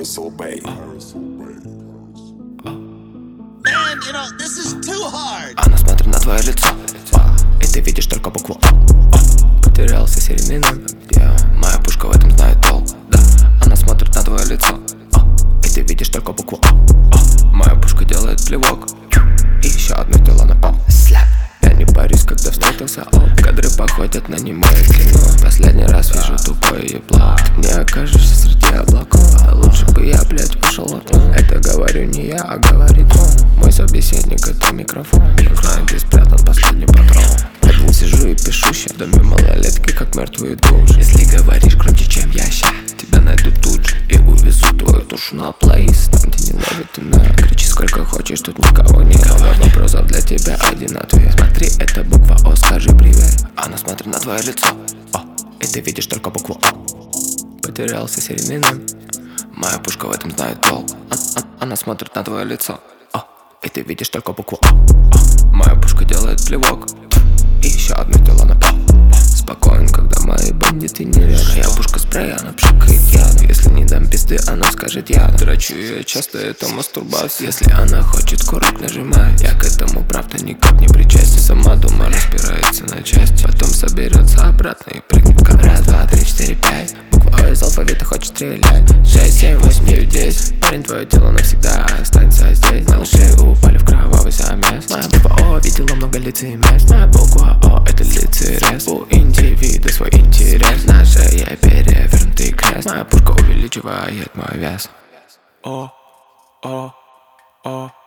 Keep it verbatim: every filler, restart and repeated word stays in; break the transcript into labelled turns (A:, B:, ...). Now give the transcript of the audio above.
A: Purcell Bay.
B: Man, you know, this is too hard.
C: Она смотрит на твое лицо, и ты видишь только букву О. Потерялся серийный номер, моя пушка в этом знает толк. Да, она смотрит на твое лицо, и ты видишь только букву О. Моя пушка делает плевок, и еще одно тело на пол. Я не парюсь, когда встретился оп. Кадры походят на немое кино. Последний раз вижу тупое ебло. Ты не окажешься среди облаков, а лучше бы я, блядь, ушел от него. Это говорю не я, а говорит он. Мой собеседник — это микрофон. Не знаю, где спрятан последний патрон. Один сижу и пишуще в доме малолетки, как мертвые души. Если говоришь громче, чем я ща, тебя найдут тут же и увезут твою душу на плейс. Там, где не ловит имя. Кричи сколько хочешь, тут никого нет. Вопросов для тебя один ответ. Смотри, это буква О, скажи привет. Она смотрит на твое лицо, О, и ты видишь только букву О. Потерялся серийный номер, моя пушка в этом знает толк. а, а, Она смотрит на твое лицо, О, и ты видишь только букву О. О. Моя пушка делает плевок, и еще одно тело на пол. Спокоен, когда мои бандиты не рядом. Я пушка спрея, она пшикает ядом. Если не дам пизды, она скажет я. Драчу ее часто, это мастурбация. Если она хочет курок, нажимает. Я к этому правда никак не причастен. Сама дома распирается на части, потом соберется обратно и прыгнет как раз, два, три, четыре, пять. Буква О из алфавита хочет стрелять. Шесть, семь, восемь, девять, десять. Парень, твое тело навсегда останется здесь. Малыши упали в кровавый замес. Моя буква О видела много лиц и мест. Моя буква О — это лицерез. У индивида свой интерес. На шее перевернутый крест. Моя пушка увеличивает мой вес. О, О, О.